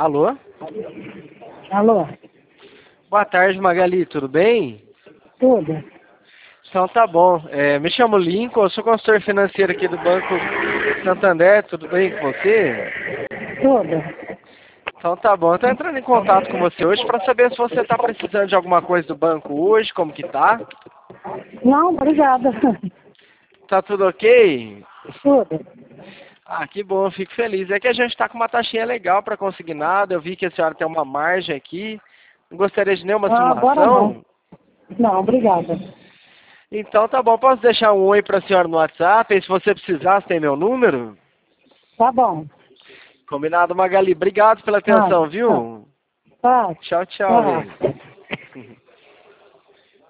Alô? Alô? Boa tarde, Magali, tudo bem? Tudo? Então tá bom. Me chamo Lincoln, eu sou consultor financeiro aqui do Banco Santander, tudo bem com você? Tudo? Então tá bom, eu tô entrando em contato com você hoje para saber se você tá precisando de alguma coisa do banco hoje, como que tá? Não, obrigada. Tá tudo ok? Tudo? Ah, que bom, eu fico feliz. É que a gente tá com uma taxinha legal para consignado, eu vi que a senhora tem uma margem aqui, não gostaria de nenhuma Agora não. simulação? Não, obrigada. Então tá bom, posso deixar um oi pra senhora no WhatsApp, e se você precisar, você tem meu número? Tá bom. Combinado, Magali. Obrigado pela Tá, atenção, tá. viu? Tá. Tchau, tchau, Tá. bem.